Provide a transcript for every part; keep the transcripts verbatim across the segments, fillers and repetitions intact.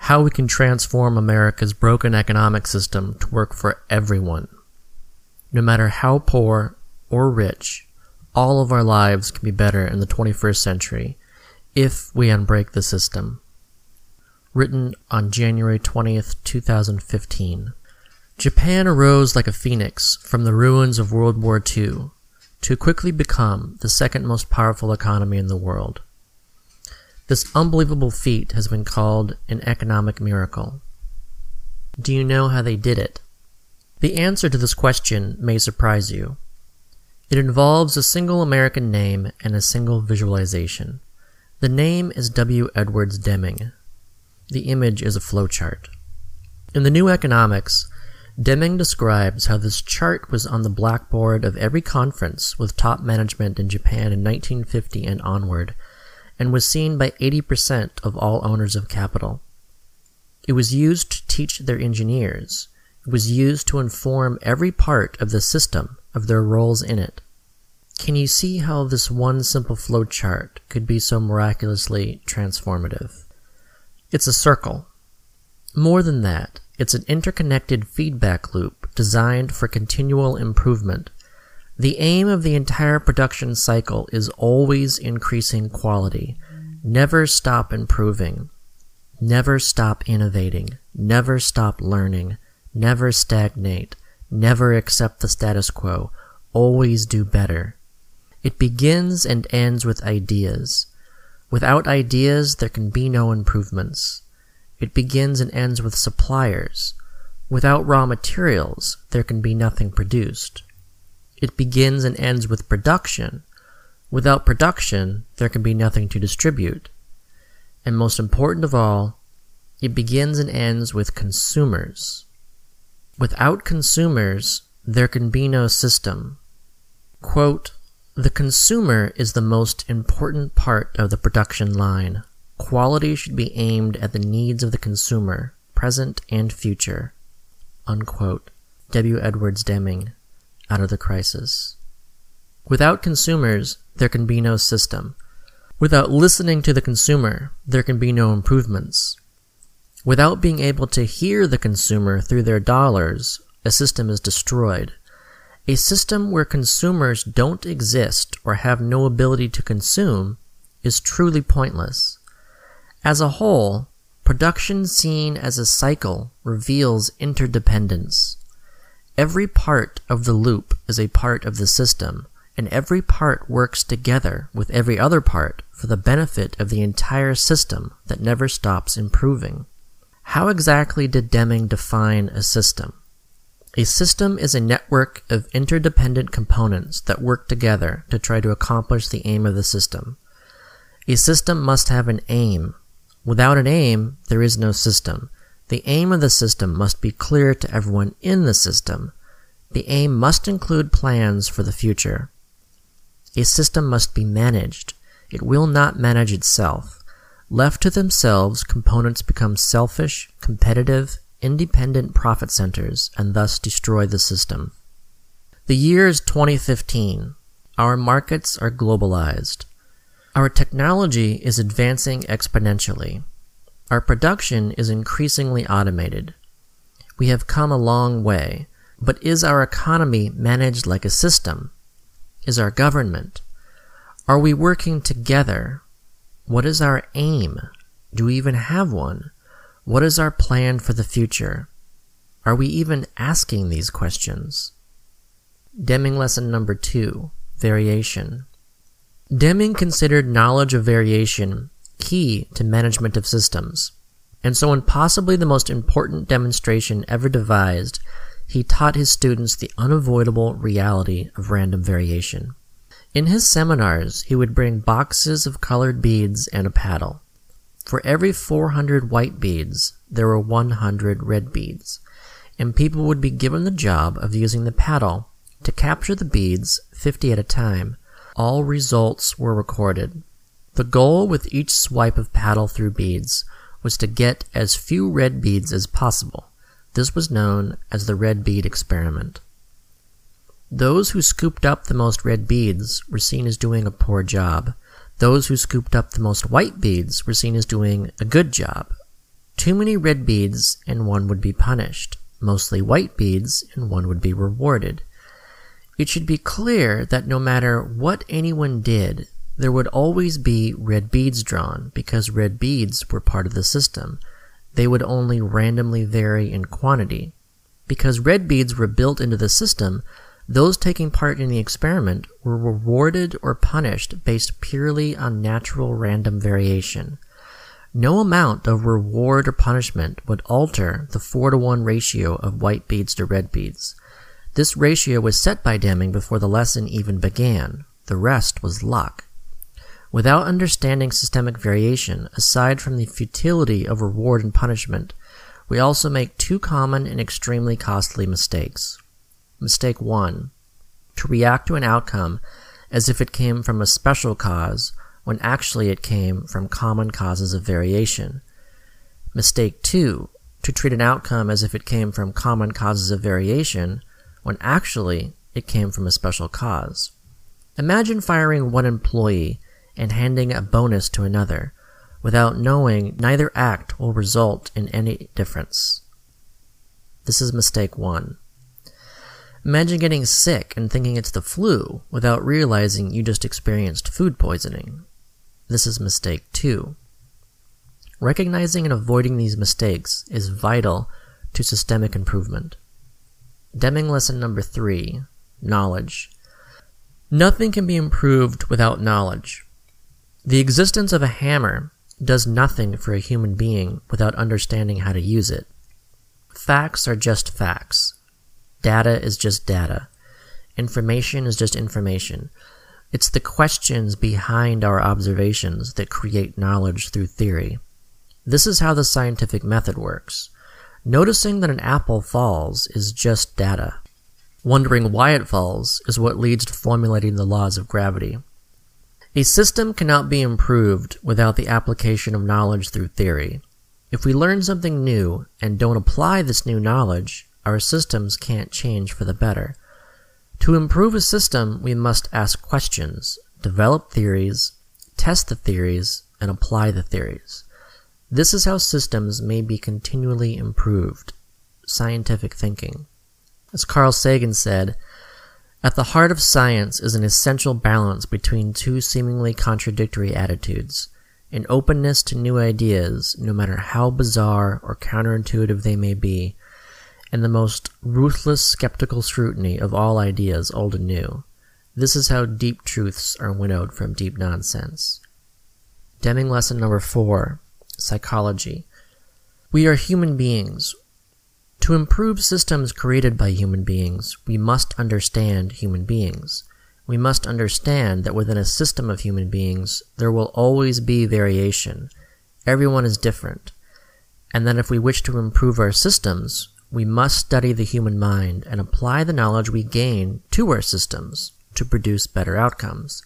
how we can transform America's broken economic system to work for everyone. No matter how poor or rich, all of our lives can be better in the twenty-first century if we unbreak the system. Written on January twentieth, two thousand fifteen. Japan arose like a phoenix from the ruins of World War Two to quickly become the second most powerful economy in the world. This unbelievable feat has been called an economic miracle. Do you know how they did it? The answer to this question may surprise you. It involves a single American name and a single visualization. The name is W. Edwards Deming. The image is a flowchart. In the New Economics, Deming describes how this chart was on the blackboard of every conference with top management in Japan in nineteen fifty and onward, and was seen by eighty percent of all owners of capital. It was used to teach their engineers. It was used to inform every part of the system of their roles in it. Can you see how this one simple flowchart could be so miraculously transformative? It's a circle. More than that, it's an interconnected feedback loop designed for continual improvement. The aim of the entire production cycle is always increasing quality. Never stop improving. Never stop innovating. Never stop learning. Never stagnate. Never accept the status quo. Always do better. It begins and ends with ideas. Without ideas, there can be no improvements. It begins and ends with suppliers. Without raw materials, there can be nothing produced. It begins and ends with production. Without production, there can be nothing to distribute. And most important of all, it begins and ends with consumers. Without consumers, there can be no system. Quote, "The consumer is the most important part of the production line. Quality should be aimed at the needs of the consumer, present and future." Unquote. W. Edwards Deming, Out of the Crisis. Without consumers, there can be no system. Without listening to the consumer, there can be no improvements. Without being able to hear the consumer through their dollars, a system is destroyed. A system where consumers don't exist or have no ability to consume is truly pointless. As a whole, production seen as a cycle reveals interdependence. Every part of the loop is a part of the system, and every part works together with every other part for the benefit of the entire system that never stops improving. How exactly did Deming define a system? A system is a network of interdependent components that work together to try to accomplish the aim of the system. A system must have an aim. Without an aim, there is no system. The aim of the system must be clear to everyone in the system. The aim must include plans for the future. A system must be managed. It will not manage itself. Left to themselves, components become selfish, competitive, independent profit centers and thus destroy the system. The year is twenty fifteen. Our markets are globalized. Our technology is advancing exponentially. Our production is increasingly automated. We have come a long way, but is our economy managed like a system? Is our government? Are we working together? What is our aim? Do we even have one? What is our plan for the future? Are we even asking these questions? Deming lesson number two, variation. Deming considered knowledge of variation key to management of systems, and so in possibly the most important demonstration ever devised, he taught his students the unavoidable reality of random variation. In his seminars, he would bring boxes of colored beads and a paddle. For every four hundred white beads, there were one hundred red beads, and people would be given the job of using the paddle to capture the beads, fifty at a time. All results were recorded. The goal with each swipe of paddle through beads was to get as few red beads as possible. This was known as the red bead experiment. Those who scooped up the most red beads were seen as doing a poor job. Those who scooped up the most white beads were seen as doing a good job. too many red beads and one would be punished, mostly white beads and one would be rewarded. It should be clear that no matter what anyone did, there would always be red beads drawn because red beads were part of the system. They would only randomly vary in quantity. Because red beads were built into the system, those taking part in the experiment were rewarded or punished based purely on natural random variation. No amount of reward or punishment would alter the four to one ratio of white beads to red beads. This ratio was set by Deming before the lesson even began. The rest was luck. Without understanding systemic variation, aside from the futility of reward and punishment, we also make two common and extremely costly mistakes. Mistake one, to react to an outcome as if it came from a special cause when actually it came from common causes of variation. Mistake two, to treat an outcome as if it came from common causes of variation when actually it came from a special cause. Imagine firing one employee and handing a bonus to another, without knowing neither act will result in any difference. This is mistake one. Imagine getting sick and thinking it's the flu without realizing you just experienced food poisoning. This is mistake two. Recognizing and avoiding these mistakes is vital to systemic improvement. Deming lesson number three, knowledge. Nothing can be improved without knowledge. The existence of a hammer does nothing for a human being without understanding how to use it. Facts are just facts. Data is just data. Information is just information. It's the questions behind our observations that create knowledge through theory. This is how the scientific method works. Noticing that an apple falls is just data. Wondering why it falls is what leads to formulating the laws of gravity. A system cannot be improved without the application of knowledge through theory. If we learn something new and don't apply this new knowledge, our systems can't change for the better. To improve a system, we must ask questions, develop theories, test the theories, and apply the theories. This is how systems may be continually improved. Scientific thinking. As Carl Sagan said, "At the heart of science is an essential balance between two seemingly contradictory attitudes, an openness to new ideas, no matter how bizarre or counterintuitive they may be, and the most ruthless skeptical scrutiny of all ideas, old and new. This is how deep truths are winnowed from deep nonsense." Deming lesson number four, psychology. We are human beings. To improve systems created by human beings, we must understand human beings. We must understand that within a system of human beings, there will always be variation. Everyone is different. And that if we wish to improve our systems, we must study the human mind and apply the knowledge we gain to our systems to produce better outcomes.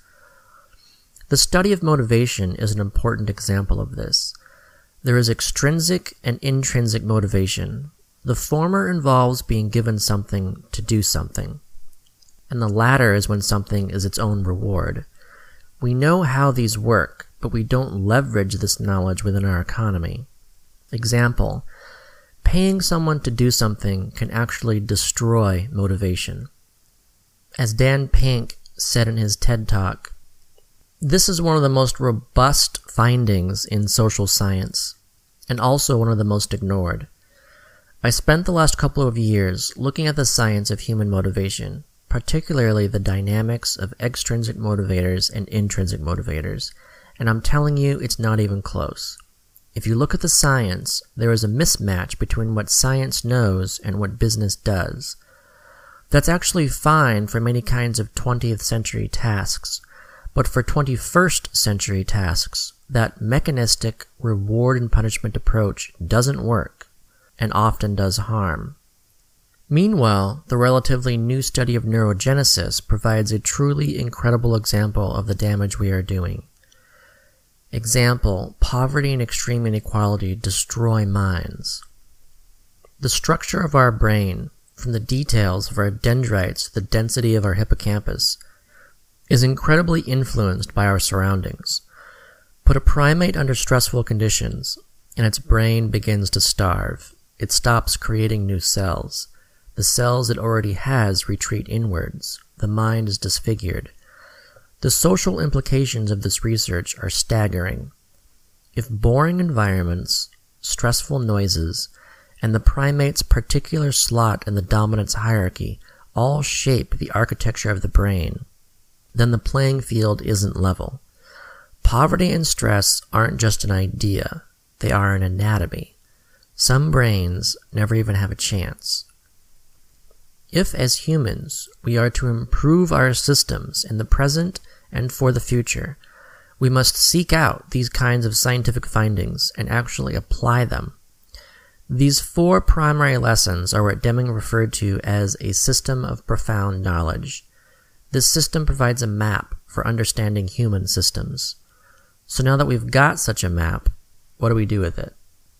The study of motivation is an important example of this. There is extrinsic and intrinsic motivation. The former involves being given something to do something, and the latter is when something is its own reward. We know how these work, but we don't leverage this knowledge within our economy. Example, paying someone to do something can actually destroy motivation. As Dan Pink said in his TED Talk, this is one of the most robust findings in social science, and also one of the most ignored. I spent the last couple of years looking at the science of human motivation, particularly the dynamics of extrinsic motivators and intrinsic motivators, and I'm telling you it's not even close. If you look at the science, there is a mismatch between what science knows and what business does. That's actually fine for many kinds of twentieth century tasks, but for twenty-first century tasks, that mechanistic reward and punishment approach doesn't work, and often does harm. Meanwhile, the relatively new study of neurogenesis provides a truly incredible example of the damage we are doing. Example, poverty and extreme inequality destroy minds. The structure of our brain, from the details of our dendrites to the density of our hippocampus, is incredibly influenced by our surroundings. Put a primate under stressful conditions, and its brain begins to starve. It stops creating new cells. The cells it already has retreat inwards. The mind is disfigured. The social implications of this research are staggering. If boring environments, stressful noises, and the primate's particular slot in the dominance hierarchy all shape the architecture of the brain, then the playing field isn't level. Poverty and stress aren't just an idea, they are an anatomy. Some brains never even have a chance. If, as humans, we are to improve our systems in the present and for the future, we must seek out these kinds of scientific findings and actually apply them. These four primary lessons are what Deming referred to as a system of profound knowledge. This system provides a map for understanding human systems. So now that we've got such a map, what do we do with it?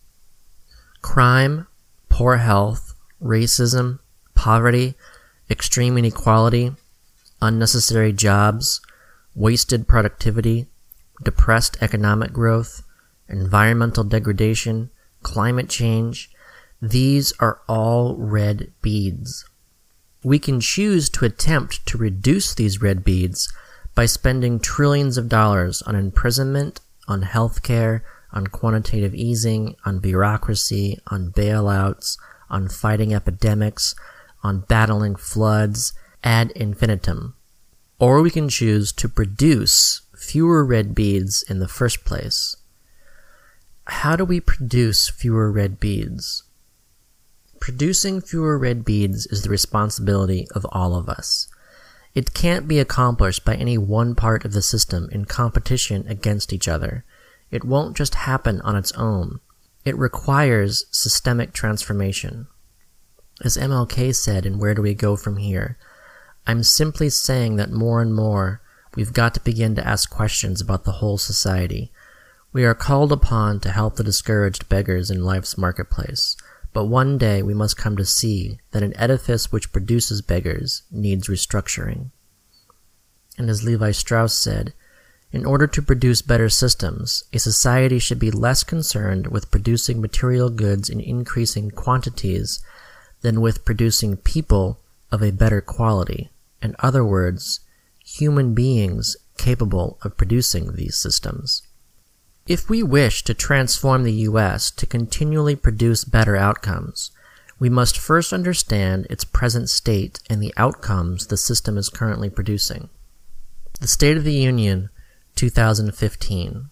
Crime, poor health, racism, poverty, extreme inequality, unnecessary jobs, wasted productivity, depressed economic growth, environmental degradation, climate change, these are all red beads. We can choose to attempt to reduce these red beads by spending trillions of dollars on imprisonment, on healthcare, on quantitative easing, on bureaucracy, on bailouts, on fighting epidemics, on battling floods, ad infinitum. Or we can choose to produce fewer red beads in the first place. How do we produce fewer red beads? Producing fewer red beads is the responsibility of all of us. It can't be accomplished by any one part of the system in competition against each other. It won't just happen on its own. It requires systemic transformation. As M L K said in Where Do We Go From Here, I'm simply saying that more and more we've got to begin to ask questions about the whole society. We are called upon to help the discouraged beggars in life's marketplace, but one day we must come to see that an edifice which produces beggars needs restructuring. And as Levi Strauss said, in order to produce better systems, a society should be less concerned with producing material goods in increasing quantities than with producing people of a better quality. In other words, human beings capable of producing these systems. If we wish to transform the U S to continually produce better outcomes, we must first understand its present state and the outcomes the system is currently producing. The State of the Union, two thousand fifteen.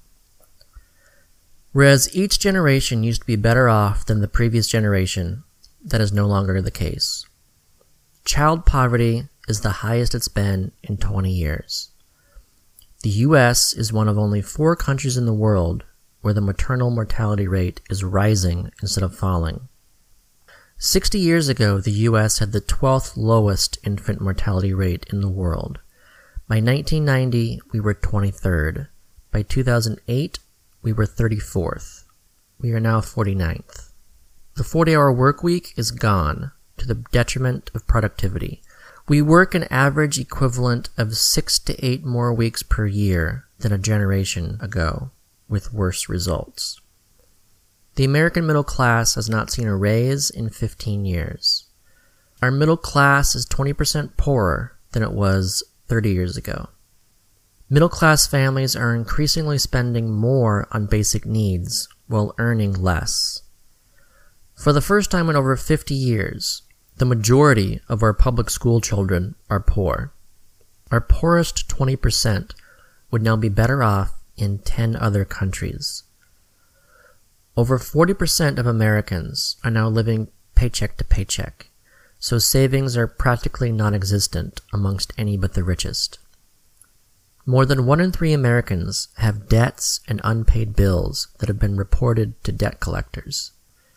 Whereas each generation used to be better off than the previous generation, that is no longer the case. Child poverty is the highest it's been in twenty years. The U S is one of only four countries in the world where the maternal mortality rate is rising instead of falling. Sixty years ago, the U S had the twelfth lowest infant mortality rate in the world. By nineteen ninety, we were twenty-third. By two thousand eight, we were thirty-fourth. We are now forty-ninth. The forty-hour work week is gone, to the detriment of productivity. We work an average equivalent of six to eight more weeks per year than a generation ago, with worse results. The American middle class has not seen a raise in fifteen years. Our middle class is twenty percent poorer than it was thirty years ago. Middle class families are increasingly spending more on basic needs while earning less. For the first time in over fifty years, the majority of our public school children are poor. Our poorest twenty percent would now be better off in ten other countries. Over forty percent of Americans are now living paycheck to paycheck, so savings are practically non-existent amongst any but the richest. More than one in three Americans have debts and unpaid bills that have been reported to debt collectors.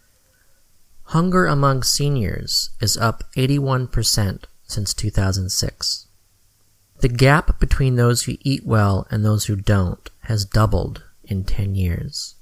Hunger among seniors is up eighty-one percent since two thousand six. The gap between those who eat well and those who don't has doubled in ten years.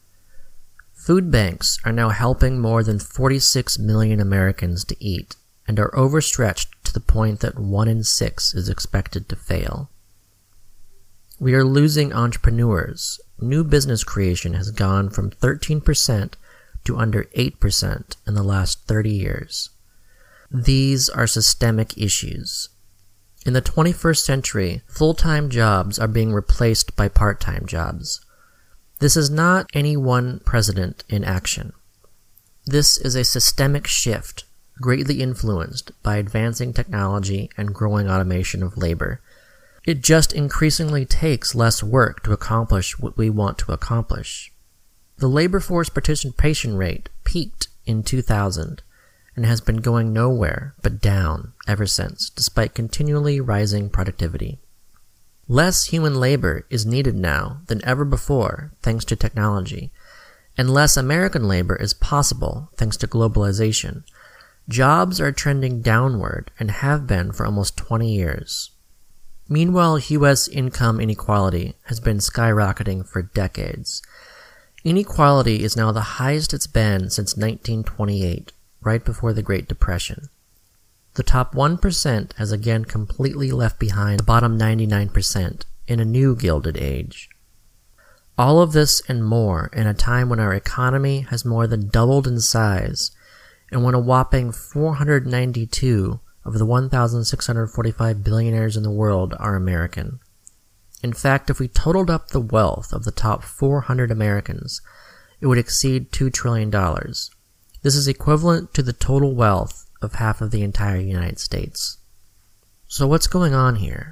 Food banks are now helping more than forty-six million Americans to eat and are overstretched to the point that one in six is expected to fail. We are losing entrepreneurs. New business creation has gone from thirteen percent to under eight percent in the last thirty years. These are systemic issues. In the twenty-first century, full-time jobs are being replaced by part-time jobs. This is not any one president in action. This is a systemic shift, greatly influenced by advancing technology and growing automation of labor. It just increasingly takes less work to accomplish what we want to accomplish. The labor force participation rate peaked in two thousand and has been going nowhere but down ever since, despite continually rising productivity. Less human labor is needed now than ever before thanks to technology, and less American labor is possible thanks to globalization. Jobs are trending downward and have been for almost twenty years. Meanwhile, U S income inequality has been skyrocketing for decades. Inequality is now the highest it's been since nineteen twenty-eight, right before the Great Depression. The top one percent has again completely left behind the bottom ninety-nine percent in a new Gilded Age. All of this and more in a time when our economy has more than doubled in size, and when a whopping four hundred ninety-two of the one thousand six hundred forty-five billionaires in the world are American. In fact, if we totaled up the wealth of the top four hundred Americans, it would exceed two trillion dollars. This is equivalent to the total wealth of half of the entire United States. So what's going on here?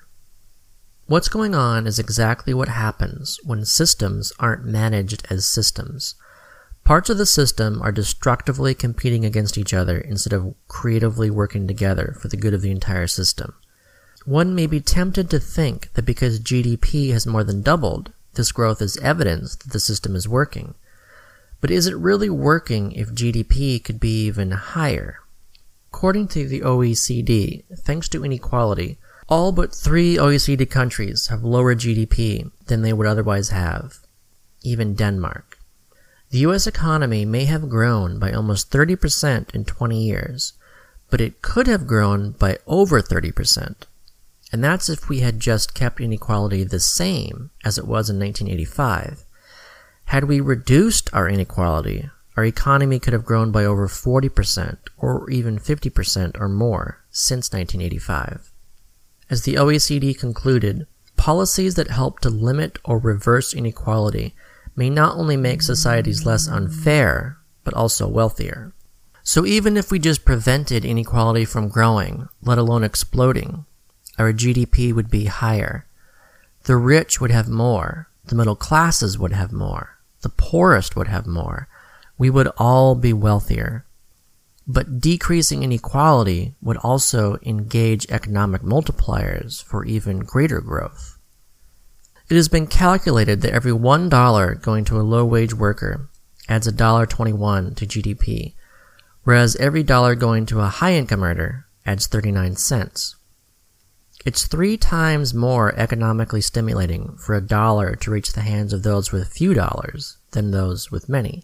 What's going on is exactly what happens when systems aren't managed as systems. Parts of the system are destructively competing against each other instead of creatively working together for the good of the entire system. One may be tempted to think that because G D P has more than doubled, this growth is evidence that the system is working. But is it really working if G D P could be even higher? According to the O E C D, thanks to inequality, all but three O E C D countries have lower G D P than they would otherwise have, even Denmark. The U S economy may have grown by almost thirty percent in twenty years, but it could have grown by over thirty percent. And that's if we had just kept inequality the same as it was in nineteen eighty-five. Had we reduced our inequality, our economy could have grown by over forty percent or even fifty percent or more since nineteen eighty-five. As the O E C D concluded, policies that help to limit or reverse inequality may not only make societies less unfair, but also wealthier. So even if we just prevented inequality from growing, let alone exploding, our G D P would be higher. The rich would have more, the middle classes would have more, the poorest would have more. We would all be wealthier. But decreasing inequality would also engage economic multipliers for even greater growth. It has been calculated that every one dollar going to a low-wage worker adds one dollar and twenty-one cents to G D P, whereas every dollar going to a high-income earner adds thirty-nine cents. It's three times more economically stimulating for a dollar to reach the hands of those with few dollars than those with many.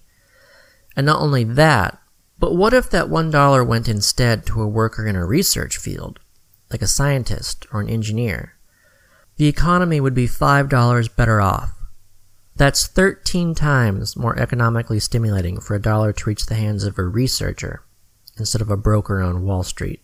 And not only that, but what if that one dollar went instead to a worker in a research field, like a scientist or an engineer? The economy would be five dollars better off. That's thirteen times more economically stimulating for a dollar to reach the hands of a researcher instead of a broker on Wall Street.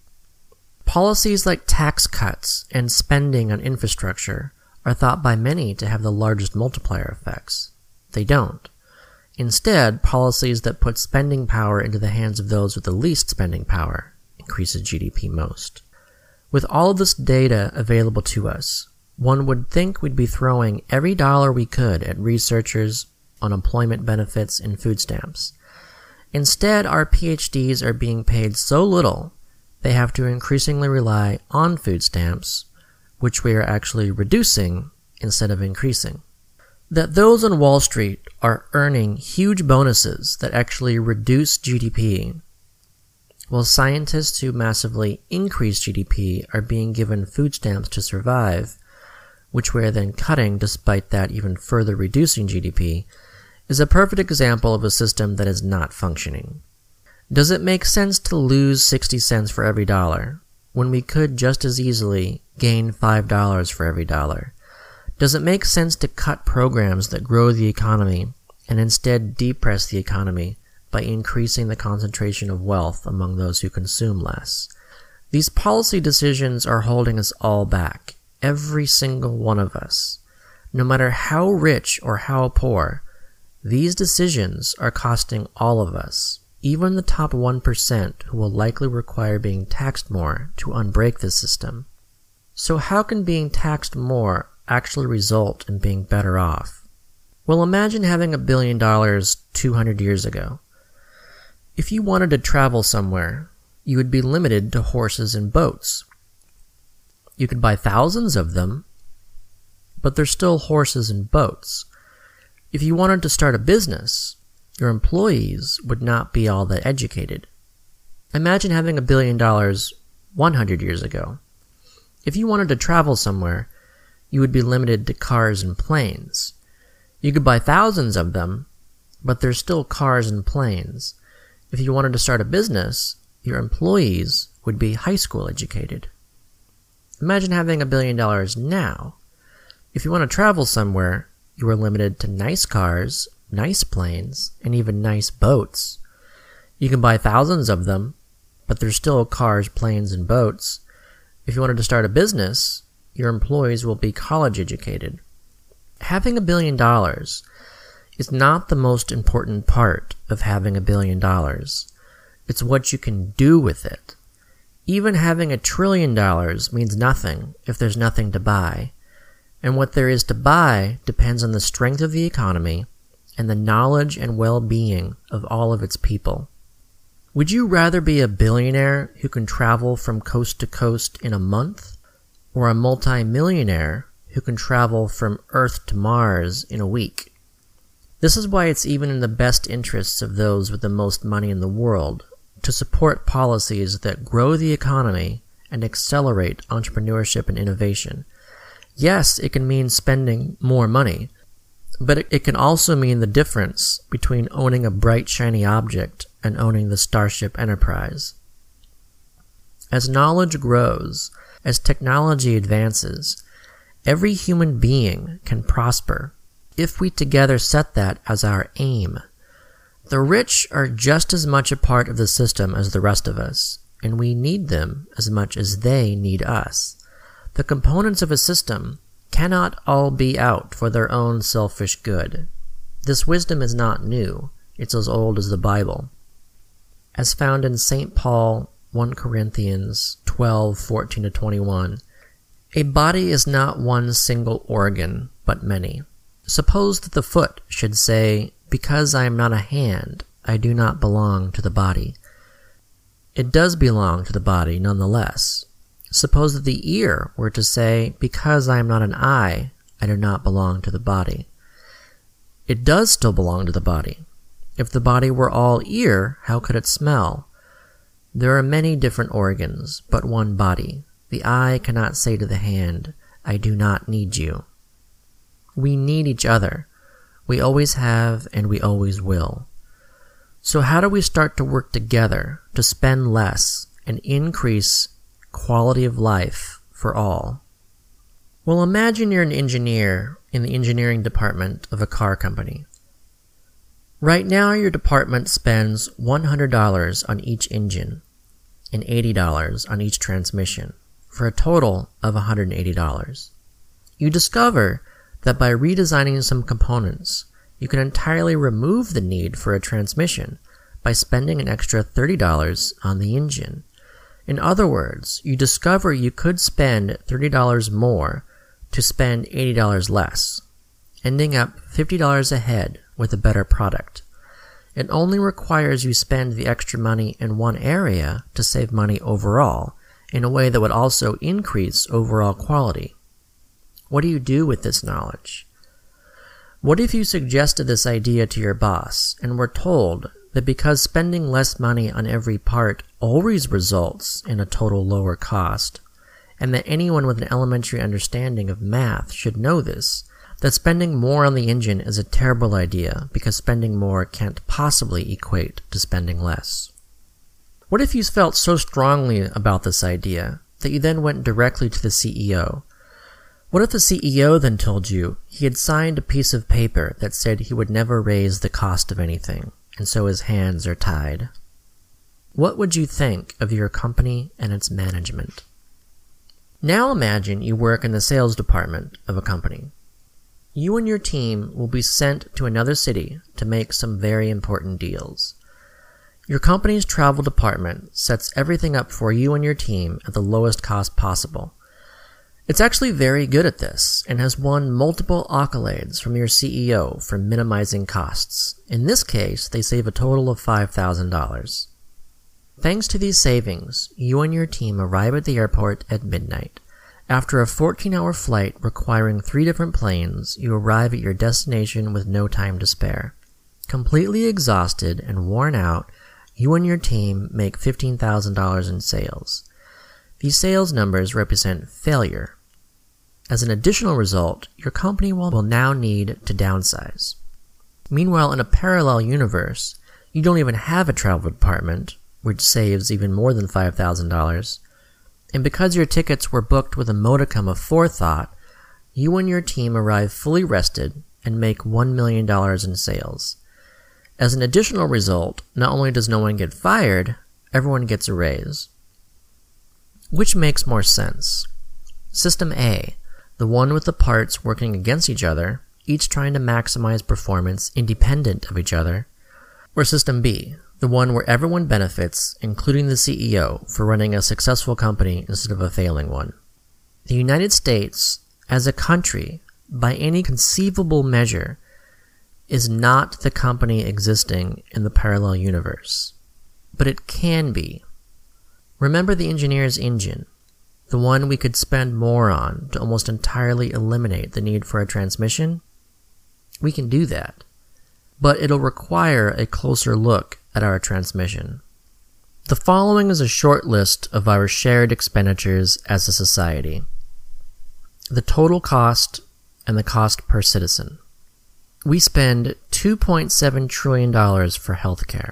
Policies like tax cuts and spending on infrastructure are thought by many to have the largest multiplier effects. They don't. Instead, policies that put spending power into the hands of those with the least spending power increases G D P most. With all of this data available to us, one would think we'd be throwing every dollar we could at researchers, unemployment benefits, and food stamps. Instead, our P H Ds are being paid so little they have to increasingly rely on food stamps, which we are actually reducing instead of increasing. That those on Wall Street are earning huge bonuses that actually reduce G D P, while scientists who massively increase G D P are being given food stamps to survive, which we are then cutting despite that even further reducing G D P, is a perfect example of a system that is not functioning. Does it make sense to lose sixty cents for every dollar, when we could just as easily gain five dollars for every dollar? Does it make sense to cut programs that grow the economy and instead depress the economy by increasing the concentration of wealth among those who consume less? These policy decisions are holding us all back, every single one of us. No matter how rich or how poor, these decisions are costing all of us, even the top one percent who will likely require being taxed more to unbreak the system. So how can being taxed more actually result in being better off? Well, imagine having a billion dollars two hundred years ago. If you wanted to travel somewhere, you would be limited to horses and boats. You could buy thousands of them, but they're still horses and boats. If you wanted to start a business, your employees would not be all that educated. Imagine having a billion dollars one hundred years ago. If you wanted to travel somewhere, you would be limited to cars and planes. You could buy thousands of them, but they're still cars and planes. If you wanted to start a business, your employees would be high school educated. Imagine having a billion dollars now. If you want to travel somewhere, you are limited to nice cars, nice planes, and even nice boats. You can buy thousands of them, but they're still cars, planes, and boats. If you wanted to start a business, your employees will be college educated. Having a billion dollars is not the most important part of having a billion dollars. It's what you can do with it. Even having a trillion dollars means nothing if there's nothing to buy. And what there is to buy depends on the strength of the economy and the knowledge and well-being of all of its people. Would you rather be a billionaire who can travel from coast to coast in a month, or a multi-millionaire who can travel from Earth to Mars in a week? This is why it's even in the best interests of those with the most money in the world to support policies that grow the economy and accelerate entrepreneurship and innovation. Yes, it can mean spending more money, but it, it can also mean the difference between owning a bright, shiny object and owning the Starship Enterprise. As knowledge grows, as technology advances, every human being can prosper if we together set that as our aim. The rich are just as much a part of the system as the rest of us, and we need them as much as they need us. The components of a system cannot all be out for their own selfish good. This wisdom is not new. It's as old as the Bible. As found in Saint Paul, First Corinthians twelve, fourteen to twenty-one, a body is not one single organ, but many. Suppose that the foot should say, "Because I am not a hand, I do not belong to the body." It does belong to the body nonetheless. Suppose that the ear were to say, "Because I am not an eye, I do not belong to the body." It does still belong to the body. If the body were all ear, how could it smell? There are many different organs, but one body. The eye cannot say to the hand, "I do not need you." We need each other. We always have and we always will. So how do we start to work together to spend less and increase quality of life for all? Well, imagine you're an engineer in the engineering department of a car company. Right now, your department spends one hundred dollars on each engine and eighty dollars on each transmission, for a total of one hundred eighty dollars. You discover that by redesigning some components, you can entirely remove the need for a transmission by spending an extra thirty dollars on the engine. In other words, you discover you could spend thirty dollars more to spend eighty dollars less, ending up fifty dollars ahead with a better product. It only requires you spend the extra money in one area to save money overall, in a way that would also increase overall quality. What do you do with this knowledge? What if you suggested this idea to your boss and were told that because spending less money on every part always results in a total lower cost, and that anyone with an elementary understanding of math should know this, that spending more on the engine is a terrible idea because spending more can't possibly equate to spending less? What if you felt so strongly about this idea that you then went directly to the C E O? What if the C E O then told you he had signed a piece of paper that said he would never raise the cost of anything, and so his hands are tied? What would you think of your company and its management? Now imagine you work in the sales department of a company. You and your team will be sent to another city to make some very important deals. Your company's travel department sets everything up for you and your team at the lowest cost possible. It's actually very good at this and has won multiple accolades from your C E O for minimizing costs. In this case, they save a total of five thousand dollars. Thanks to these savings, you and your team arrive at the airport at midnight. After a fourteen-hour flight requiring three different planes, you arrive at your destination with no time to spare. Completely exhausted and worn out, you and your team make fifteen thousand dollars in sales. These sales numbers represent failure. As an additional result, your company will, will now need to downsize. Meanwhile, in a parallel universe, you don't even have a travel department, which saves even more than five thousand dollars. And because your tickets were booked with a modicum of forethought, you and your team arrive fully rested and make one million dollars in sales. As an additional result, not only does no one get fired, everyone gets a raise. Which makes more sense? System A, the one with the parts working against each other, each trying to maximize performance independent of each other, or System B, the one where everyone benefits, including the C E O, for running a successful company instead of a failing one. The United States, as a country, by any conceivable measure, is not the company existing in the parallel universe. But it can be. Remember the engineer's engine, the one we could spend more on to almost entirely eliminate the need for a transmission? We can do that. But it'll require a closer look at our transmission. The following is a short list of our shared expenditures as a society. The total cost and the cost per citizen. We spend two point seven trillion dollars for healthcare,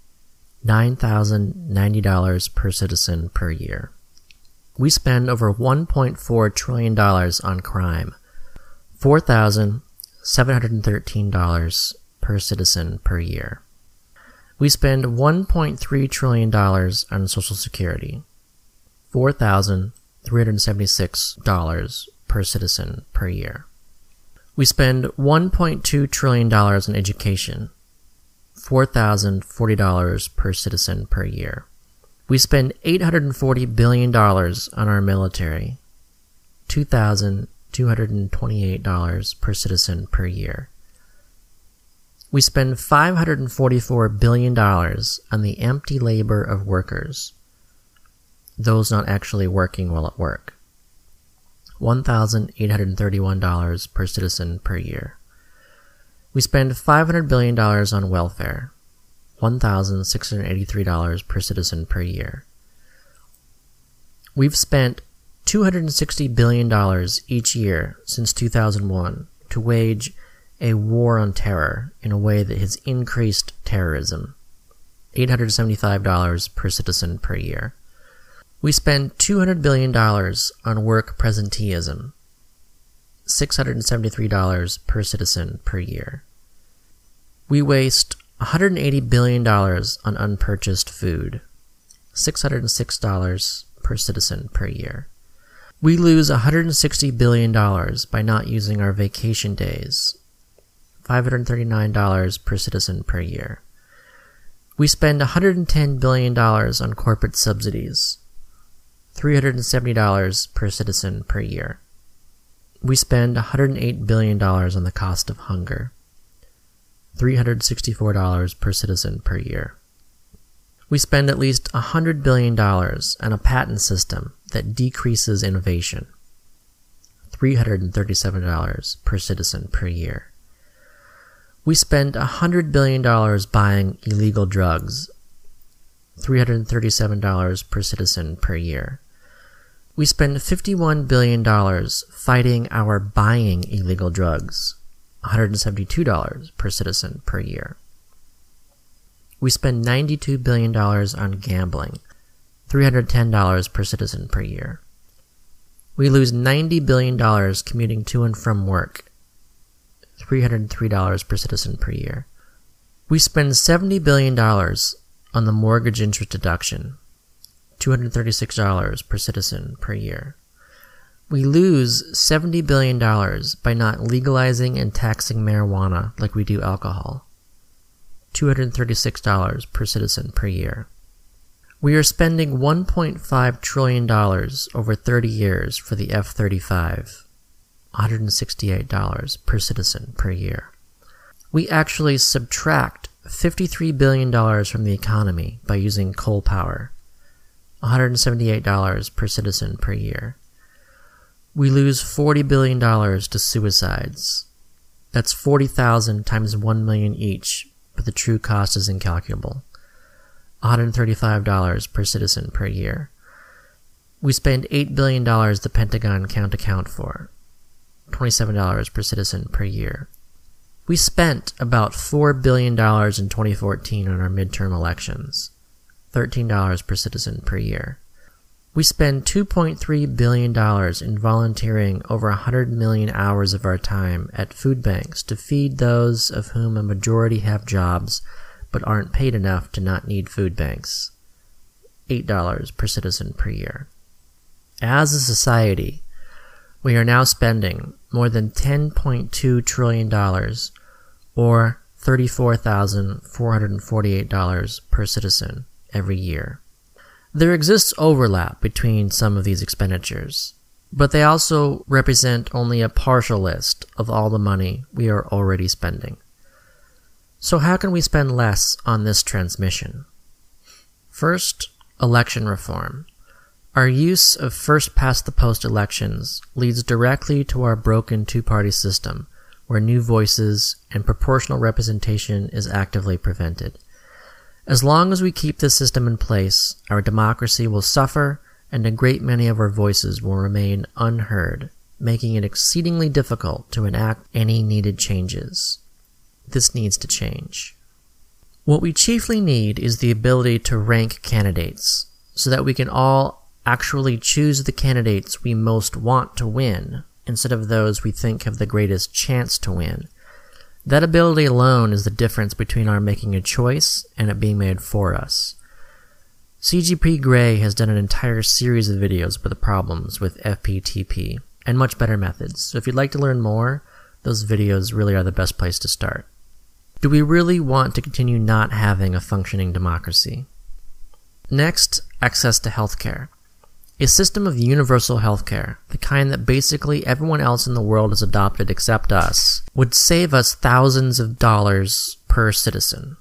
nine thousand ninety dollars per citizen per year. We spend over one point four trillion dollars on crime, four thousand seven hundred thirteen dollars per citizen per year. We spend one point three trillion dollars on Social Security, four thousand three hundred seventy-six dollars per citizen per year. We spend one point two trillion dollars on education, four thousand forty dollars per citizen per year. We spend eight hundred forty billion dollars on our military, two thousand two hundred twenty-eight dollars per citizen per year. We spend five hundred forty-four billion dollars on the empty labor of workers, those not actually working while at work, one thousand eight hundred thirty-one dollars per citizen per year. We spend five hundred billion dollars on welfare, one thousand six hundred eighty-three dollars per citizen per year. We've spent two hundred sixty billion dollars each year since two thousand one to wage a war on terror in a way that has increased terrorism, eight hundred seventy-five dollars per citizen per year. We spend two hundred billion dollars on work presenteeism, six hundred seventy-three dollars per citizen per year. We waste one hundred eighty billion dollars on unpurchased food, six hundred six dollars per citizen per year. We lose one hundred sixty billion dollars by not using our vacation days, five hundred thirty-nine dollars per citizen per year. We spend one hundred ten billion dollars on corporate subsidies, three hundred seventy dollars per citizen per year. We spend one hundred eight billion dollars on the cost of hunger, three hundred sixty-four dollars per citizen per year. We spend at least one hundred billion dollars on a patent system that decreases innovation, three hundred thirty-seven dollars per citizen per year. We spend one hundred billion dollars buying illegal drugs, three hundred thirty-seven dollars per citizen per year. We spend fifty-one billion dollars fighting our buying illegal drugs, one hundred seventy-two dollars per citizen per year. We spend ninety-two billion dollars on gambling, three hundred ten dollars per citizen per year. We lose ninety billion dollars commuting to and from work, three hundred three dollars per citizen per year. We spend seventy billion dollars on the mortgage interest deduction, two hundred thirty-six dollars per citizen per year. We lose seventy billion dollars by not legalizing and taxing marijuana like we do alcohol, two hundred thirty-six dollars per citizen per year. We are spending one point five trillion dollars over thirty years for the F thirty-five, one hundred sixty-eight dollars per citizen per year. We actually subtract fifty-three billion dollars from the economy by using coal power, one hundred seventy-eight dollars per citizen per year. We lose forty billion dollars to suicides. That's forty thousand times one million each, but the true cost is incalculable. one hundred thirty-five dollars per citizen per year. We spend eight billion dollars the Pentagon can't account for, twenty-seven dollars per citizen per year. We spent about four billion dollars in twenty fourteen on our midterm elections, thirteen dollars per citizen per year. We spend two point three billion dollars in volunteering over one hundred million hours of our time at food banks to feed those of whom a majority have jobs but aren't paid enough to not need food banks, eight dollars per citizen per year. As a society, we are now spending more than ten point two trillion dollars, or thirty-four thousand four hundred forty-eight dollars per citizen every year. There exists overlap between some of these expenditures, but they also represent only a partial list of all the money we are already spending. So how can we spend less on this transmission? First, election reform. Our use of first-past-the-post elections leads directly to our broken two-party system, where new voices and proportional representation is actively prevented. As long as we keep this system in place, our democracy will suffer, and a great many of our voices will remain unheard, making it exceedingly difficult to enact any needed changes. This needs to change. What we chiefly need is the ability to rank candidates, so that we can all actually choose the candidates we most want to win, instead of those we think have the greatest chance to win. That ability alone is the difference between our making a choice and it being made for us. C G P Grey has done an entire series of videos with the problems with F P T P, and much better methods, so if you'd like to learn more, those videos really are the best place to start. Do we really want to continue not having a functioning democracy? Next, access to healthcare. A system of universal healthcare, the kind that basically everyone else in the world has adopted except us, would save us thousands of dollars per citizen.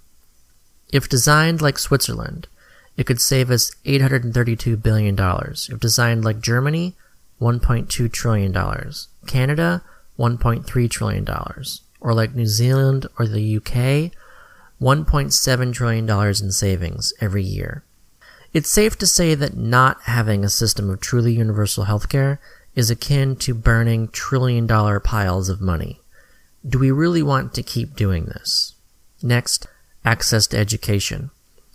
If designed like Switzerland, it could save us eight hundred thirty-two billion dollars. If designed like Germany, one point two trillion dollars. Canada, one point three trillion dollars. Or like New Zealand or the U K, one point seven trillion dollars in savings every year. It's safe to say that not having a system of truly universal healthcare is akin to burning trillion-dollar piles of money. Do we really want to keep doing this? Next, access to education.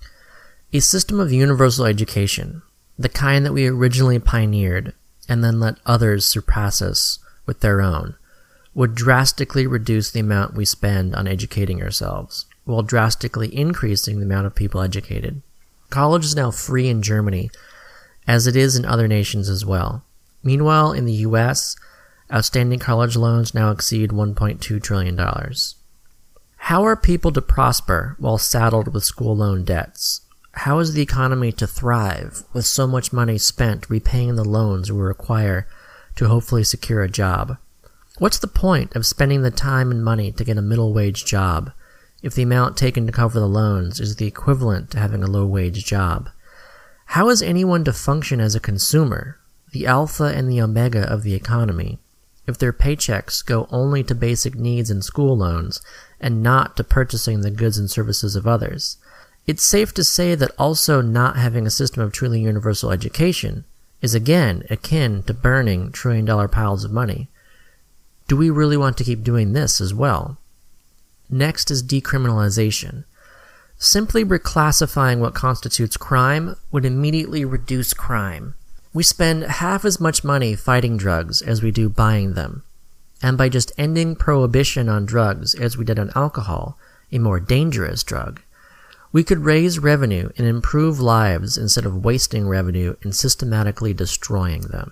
A system of universal education, the kind that we originally pioneered and then let others surpass us with their own, would drastically reduce the amount we spend on educating ourselves, while drastically increasing the amount of people educated. College is now free in Germany, as it is in other nations as well. Meanwhile, in the U S, outstanding college loans now exceed one point two trillion dollars. How are people to prosper while saddled with school loan debts? How is the economy to thrive with so much money spent repaying the loans we require to hopefully secure a job? What's the point of spending the time and money to get a middle-wage job if the amount taken to cover the loans is the equivalent to having a low-wage job? How is anyone to function as a consumer, the alpha and the omega of the economy, if their paychecks go only to basic needs and school loans and not to purchasing the goods and services of others? It's safe to say that also not having a system of truly universal education is again akin to burning trillion-dollar piles of money. Do we really want to keep doing this as well? Next is decriminalization. Simply reclassifying what constitutes crime would immediately reduce crime. We spend half as much money fighting drugs as we do buying them, and by just ending prohibition on drugs as we did on alcohol, a more dangerous drug, we could raise revenue and improve lives instead of wasting revenue and systematically destroying them.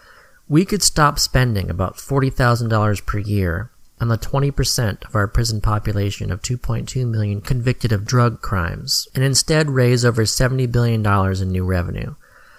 We could stop spending about forty thousand dollars per year on the twenty percent of our prison population of two point two million convicted of drug crimes, and instead raise over seventy billion dollars in new revenue.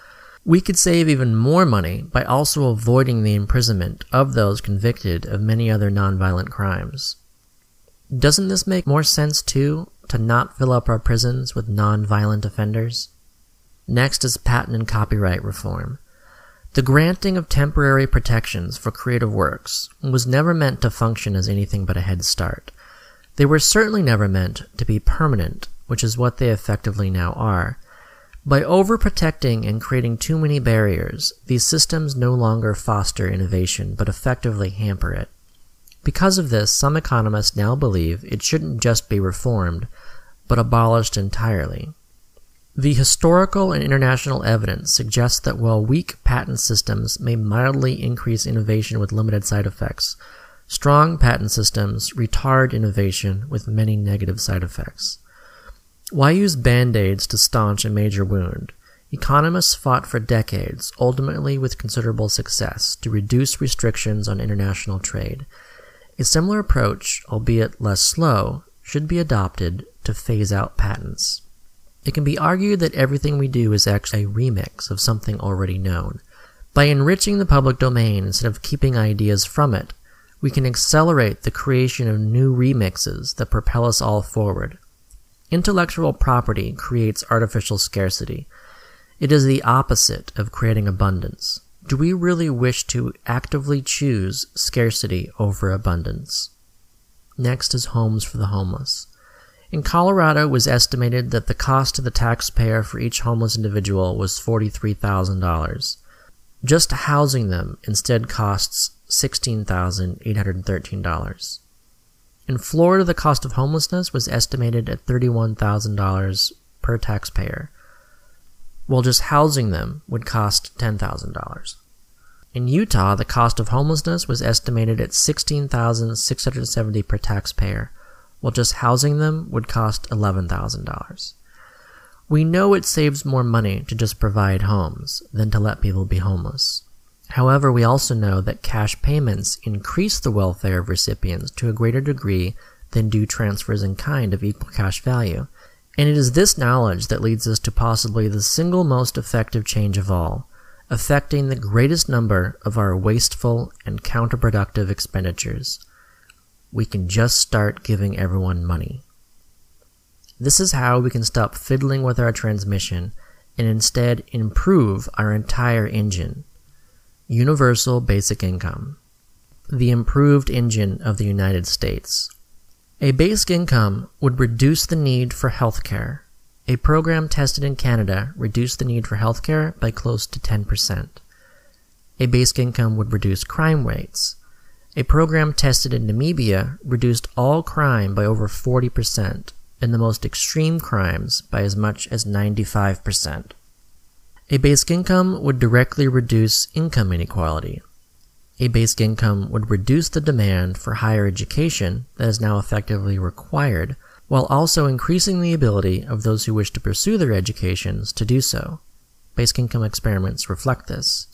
We could save even more money by also avoiding the imprisonment of those convicted of many other nonviolent crimes. Doesn't this make more sense, too, to not fill up our prisons with nonviolent offenders? Next is patent and copyright reform. The granting of temporary protections for creative works was never meant to function as anything but a head start. They were certainly never meant to be permanent, which is what they effectively now are. By overprotecting and creating too many barriers, these systems no longer foster innovation, but effectively hamper it. Because of this, some economists now believe it shouldn't just be reformed, but abolished entirely. The historical and international evidence suggests that while weak patent systems may mildly increase innovation with limited side effects, strong patent systems retard innovation with many negative side effects. Why use band-aids to staunch a major wound? Economists fought for decades, ultimately with considerable success, to reduce restrictions on international trade. A similar approach, albeit less slow, should be adopted to phase out patents. It can be argued that everything we do is actually a remix of something already known. By enriching the public domain instead of keeping ideas from it, we can accelerate the creation of new remixes that propel us all forward. Intellectual property creates artificial scarcity. It is the opposite of creating abundance. Do we really wish to actively choose scarcity over abundance? Next is homes for the homeless. In Colorado, it was estimated that the cost to the taxpayer for each homeless individual was forty-three thousand dollars. Just housing them instead costs sixteen thousand eight hundred thirteen dollars. In Florida, the cost of homelessness was estimated at thirty-one thousand dollars per taxpayer, while just housing them would cost ten thousand dollars. In Utah, the cost of homelessness was estimated at sixteen thousand six hundred seventy dollars per taxpayer, while just housing them would cost eleven thousand dollars. We know it saves more money to just provide homes than to let people be homeless. However, we also know that cash payments increase the welfare of recipients to a greater degree than do transfers in kind of equal cash value. And it is this knowledge that leads us to possibly the single most effective change of all, affecting the greatest number of our wasteful and counterproductive expenditures. We can just start giving everyone money. This is how we can stop fiddling with our transmission and instead improve our entire engine. Universal basic income. The improved engine of the United States. A basic income would reduce the need for health care. A program tested in Canada reduced the need for health care by close to ten percent. A basic income would reduce crime rates. A program tested in Namibia reduced all crime by over forty percent, and the most extreme crimes by as much as ninety-five percent. A basic income would directly reduce income inequality. A basic income would reduce the demand for higher education that is now effectively required, while also increasing the ability of those who wish to pursue their educations to do so. Basic income experiments reflect this.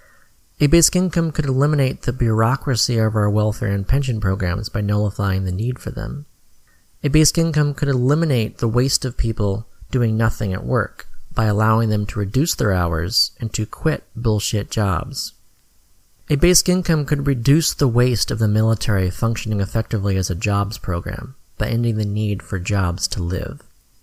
A basic income could eliminate the bureaucracy of our welfare and pension programs by nullifying the need for them. A basic income could eliminate the waste of people doing nothing at work by allowing them to reduce their hours and to quit bullshit jobs. A basic income could reduce the waste of the military functioning effectively as a jobs program by ending the need for jobs to live.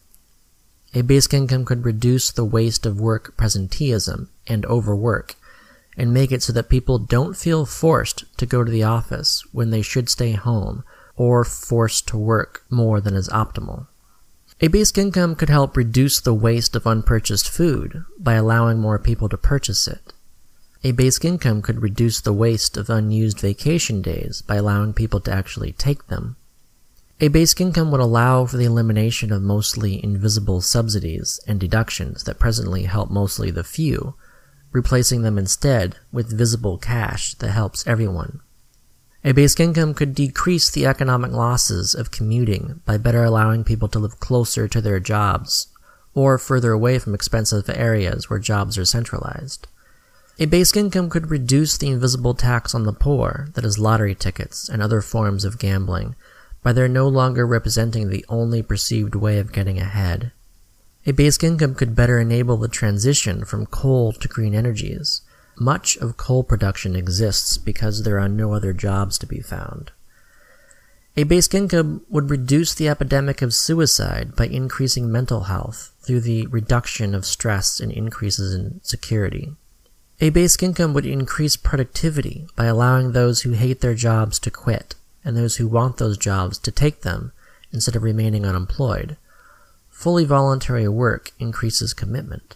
A basic income could reduce the waste of work presenteeism and overwork and make it so that people don't feel forced to go to the office when they should stay home or forced to work more than is optimal. A basic income could help reduce the waste of unpurchased food by allowing more people to purchase it. A basic income could reduce the waste of unused vacation days by allowing people to actually take them. A basic income would allow for the elimination of mostly invisible subsidies and deductions that presently help mostly the few, replacing them instead with visible cash that helps everyone. A basic income could decrease the economic losses of commuting by better allowing people to live closer to their jobs, or further away from expensive areas where jobs are centralized. A basic income could reduce the invisible tax on the poor, that is lottery tickets and other forms of gambling, by their no longer representing the only perceived way of getting ahead. A basic income could better enable the transition from coal to green energies. Much of coal production exists because there are no other jobs to be found. A basic income would reduce the epidemic of suicide by increasing mental health through the reduction of stress and increases in security. A basic income would increase productivity by allowing those who hate their jobs to quit and those who want those jobs to take them instead of remaining unemployed. Fully voluntary work increases commitment.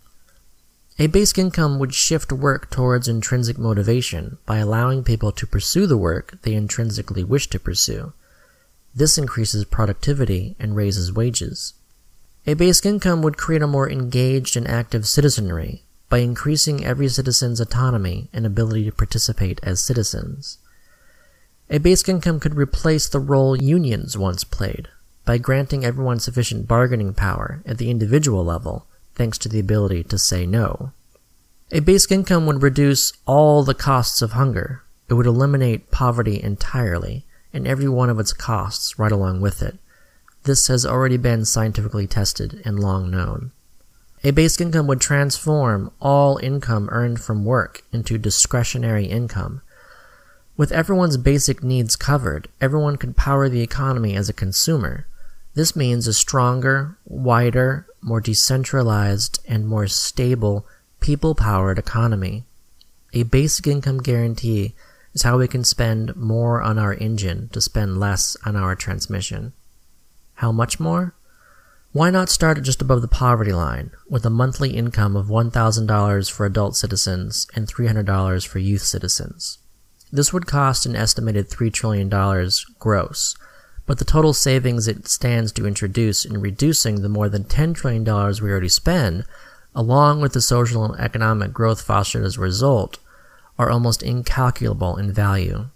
A basic income would shift work towards intrinsic motivation by allowing people to pursue the work they intrinsically wish to pursue. This increases productivity and raises wages. A basic income would create a more engaged and active citizenry by increasing every citizen's autonomy and ability to participate as citizens. A basic income could replace the role unions once played by granting everyone sufficient bargaining power at the individual level, thanks to the ability to say no. A basic income would reduce all the costs of hunger. It would eliminate poverty entirely, and every one of its costs right along with it. This has already been scientifically tested and long known. A basic income would transform all income earned from work into discretionary income. With everyone's basic needs covered, everyone could power the economy as a consumer. This means a stronger, wider, more decentralized, and more stable, people-powered economy. A basic income guarantee is how we can spend more on our engine to spend less on our transmission. How much more? Why not start at just above the poverty line, with a monthly income of one thousand dollars for adult citizens and three hundred dollars for youth citizens? This would cost an estimated three trillion dollars gross, but the total savings it stands to introduce in reducing the more than ten trillion dollars we already spend, along with the social and economic growth fostered as a result, are almost incalculable in value.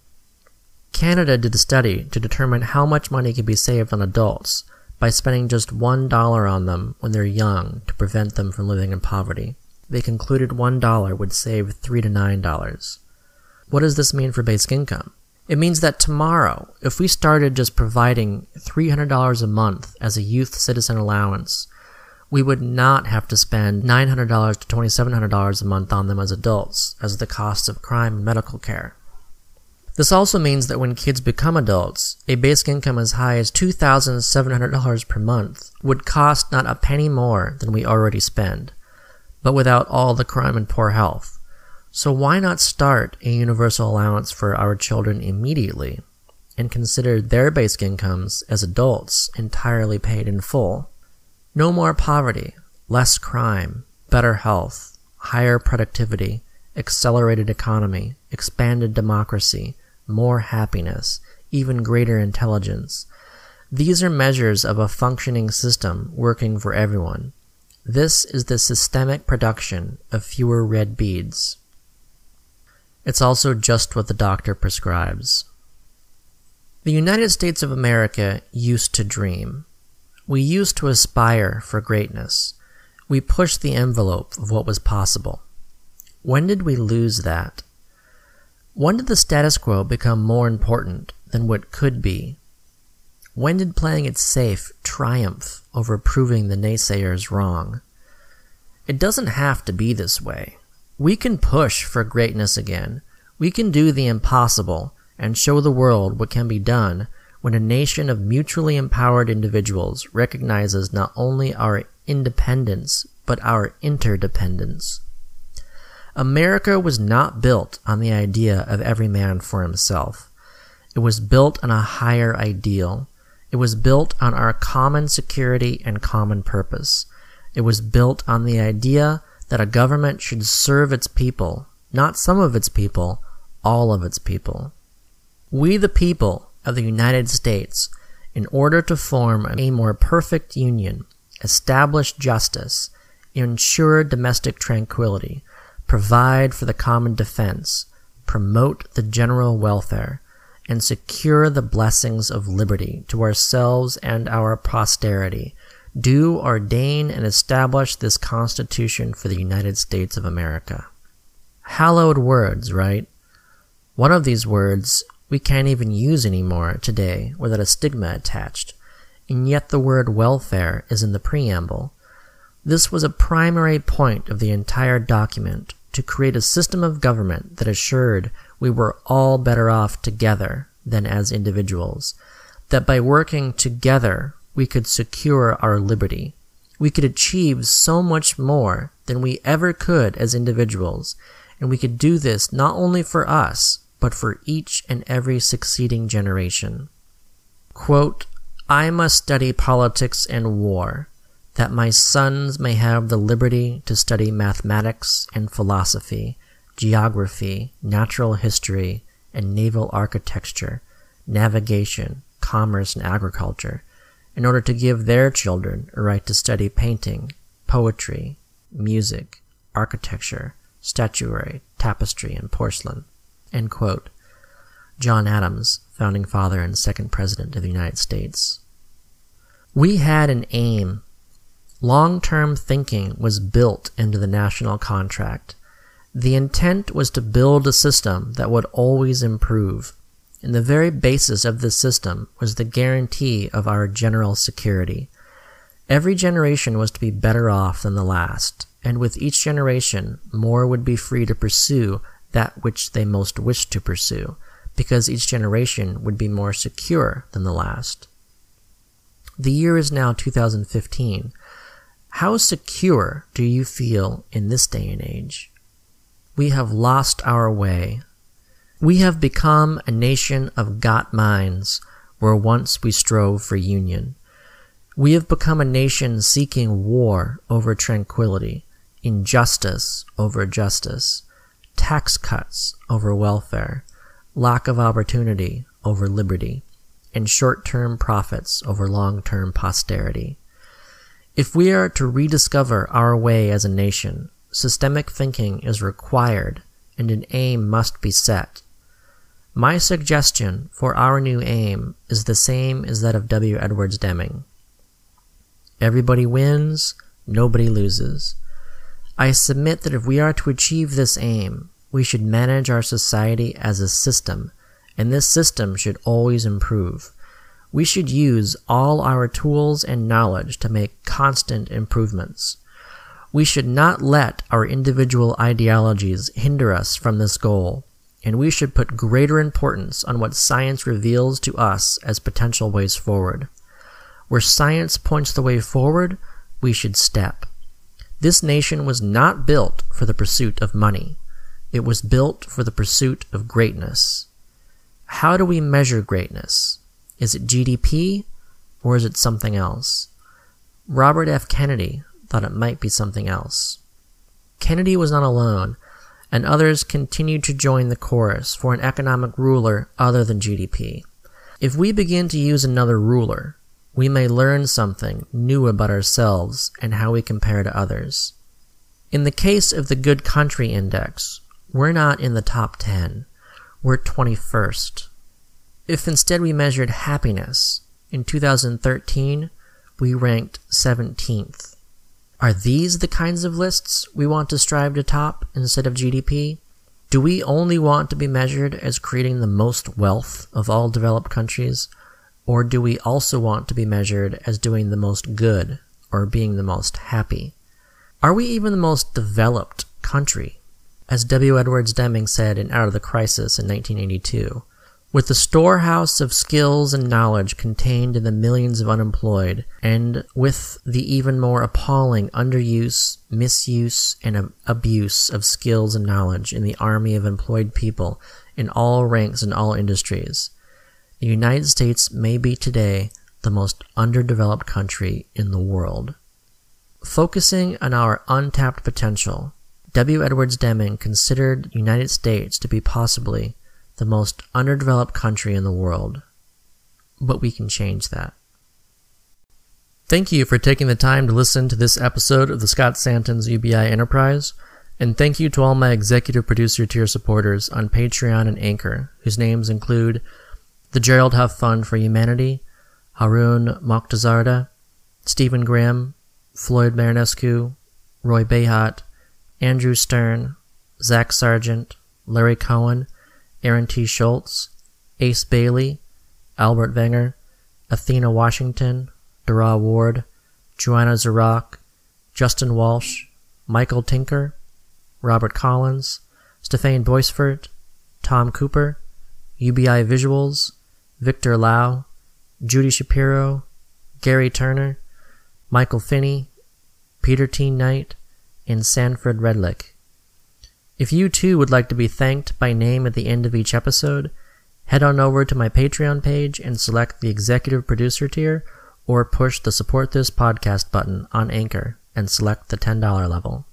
Canada did a study to determine how much money can be saved on adults by spending just one dollar on them when they're young to prevent them from living in poverty. They concluded one dollar would save three to nine dollars. What does this mean for basic income? It means that tomorrow, if we started just providing three hundred dollars a month as a youth citizen allowance, we would not have to spend nine hundred dollars to twenty-seven hundred dollars a month on them as adults, as the cost of crime and medical care. This also means that when kids become adults, a basic income as high as two thousand seven hundred dollars per month would cost not a penny more than we already spend, but without all the crime and poor health. So why not start a universal allowance for our children immediately and consider their basic incomes as adults entirely paid in full? No more poverty, less crime, better health, higher productivity, accelerated economy, expanded democracy, more happiness, even greater intelligence. These are measures of a functioning system working for everyone. This is the systemic production of fewer red beads. It's also just what the doctor prescribes. The United States of America used to dream. We used to aspire for greatness. We pushed the envelope of what was possible. When did we lose that? When did the status quo become more important than what could be? When did playing it safe triumph over proving the naysayers wrong? It doesn't have to be this way. We can push for greatness again. We can do the impossible and show the world what can be done when a nation of mutually empowered individuals recognizes not only our independence, but our interdependence. America was not built on the idea of every man for himself. It was built on a higher ideal. It was built on our common security and common purpose. It was built on the idea that a government should serve its people, not some of its people, all of its people. We the people of the United States, in order to form a more perfect union, establish justice, ensure domestic tranquility, provide for the common defense, promote the general welfare, and secure the blessings of liberty to ourselves and our posterity, do ordain and establish this Constitution for the United States of America. Hallowed words, right? One of these words we can't even use anymore today without a stigma attached, and yet the word welfare is in the preamble. This was a primary point of the entire document, to create a system of government that assured we were all better off together than as individuals, that by working together we could secure our liberty. We could achieve so much more than we ever could as individuals, and we could do this not only for us, but for each and every succeeding generation. Quote, I must study politics and war, that my sons may have the liberty to study mathematics and philosophy, geography, natural history, and naval architecture, navigation, commerce, and agriculture, in order to give their children a right to study painting, poetry, music, architecture, statuary, tapestry, and porcelain. End quote. John Adams, founding father and second president of the United States. We had an aim. Long-term thinking was built into the national contract. The intent was to build a system that would always improve, and the very basis of this system was the guarantee of our general security. Every generation was to be better off than the last, and with each generation more would be free to pursue that which they most wished to pursue, because each generation would be more secure than the last. The year is now two thousand fifteen. How secure do you feel in this day and age? We have lost our way. We have become a nation of got minds, where once we strove for union. We have become a nation seeking war over tranquility, injustice over justice, tax cuts over welfare, lack of opportunity over liberty, and short-term profits over long-term posterity. If we are to rediscover our way as a nation, systemic thinking is required and an aim must be set. My suggestion for our new aim is the same as that of W. Edwards Deming. Everybody wins, nobody loses. I submit that if we are to achieve this aim, we should manage our society as a system, and this system should always improve. We should use all our tools and knowledge to make constant improvements. We should not let our individual ideologies hinder us from this goal, and we should put greater importance on what science reveals to us as potential ways forward. Where science points the way forward, we should step. This nation was not built for the pursuit of money. It was built for the pursuit of greatness. How do we measure greatness? Is it G D P, or is it something else? Robert F. Kennedy thought it might be something else. Kennedy was not alone, and others continued to join the chorus for an economic ruler other than G D P. If we begin to use another ruler, we may learn something new about ourselves and how we compare to others. In the case of the Good Country Index, we're not in the top ten, we're twenty-first. If instead we measured happiness, in two thousand thirteen, we ranked seventeenth. Are these the kinds of lists we want to strive to top instead of G D P? Do we only want to be measured as creating the most wealth of all developed countries, or do we also want to be measured as doing the most good or being the most happy? Are we even the most developed country? As W. Edwards Deming said in Out of the Crisis in nineteen eighty-two, with the storehouse of skills and knowledge contained in the millions of unemployed, and with the even more appalling underuse, misuse, and ab- abuse of skills and knowledge in the army of employed people in all ranks and all industries, the United States may be today the most underdeveloped country in the world. Focusing on our untapped potential, W. Edwards Deming considered the United States to be possibly the most underdeveloped country in the world. But we can change that. Thank you for taking the time to listen to this episode of the Scott Santens U B I Enterprise. And thank you to all my executive producer tier supporters on Patreon and Anchor, whose names include the Gerald Huff Fund for Humanity, Haroon Mokhtazarda, Stephen Grimm, Floyd Marinescu, Roy Behat, Andrew Stern, Zach Sargent, Larry Cohen, Aaron T. Schultz, Ace Bailey, Albert Wenger, Athena Washington, Dara Ward, Joanna Zarak, Justin Walsh, Michael Tinker, Robert Collins, Stefan Boisfort, Tom Cooper, U B I Visuals, Victor Lau, Judy Shapiro, Gary Turner, Michael Finney, Peter T. Knight, and Sanford Redlick. If you too would like to be thanked by name at the end of each episode, head on over to my Patreon page and select the executive producer tier, or push the support this podcast button on Anchor and select the ten dollars level.